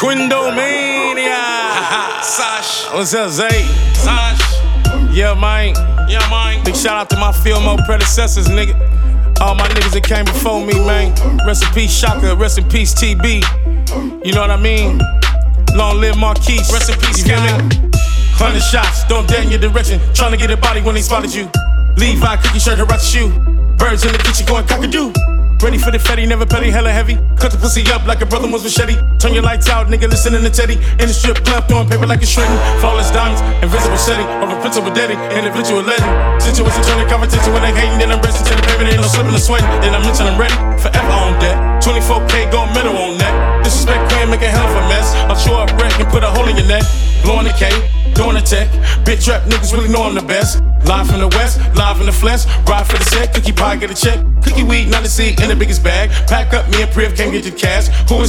Quindomania. Sash. What's up, Zay? Sash. Yeah, man. Yeah, man. Big shout out to my Filmo predecessors, nigga. All my niggas that came before me, man. Rest in peace, Shaka. Rest in peace, TB. You know what I mean? Long live Marquise. Rest in peace, you feel me? 100 shots, don't dare in your direction. Tryna get a body when they spotted you. Levi cookie shirt, Hirata shoe. Birds in the kitchen going cockadoo. Ready for the fetty, never petty, hella heavy. Cut the pussy up like a brother was machete. Turn your lights out, nigga, listening to Teddy. In the strip club, throwing paper like it's shredding. Flawless diamonds, invisible setting. Over principal daddy, individual legend. Situation turning competition when they hating. Then I'm resting to the paper, ain't no slipping or sweating. Then I mention I'm ready, forever on deck. 24K gold medal on that. Disrespect queen, make a hell of a mess. I'll show up wreck and put a hole in your neck. Blowing the K, doing the tech. Bitch rap niggas really know I'm the best. Live from the west, live in the flesh. Ride for the set, cookie pie, get a check. Cookie weed, not a seed in the biggest bag. Pack up, me and Priv can't get the cash. Who is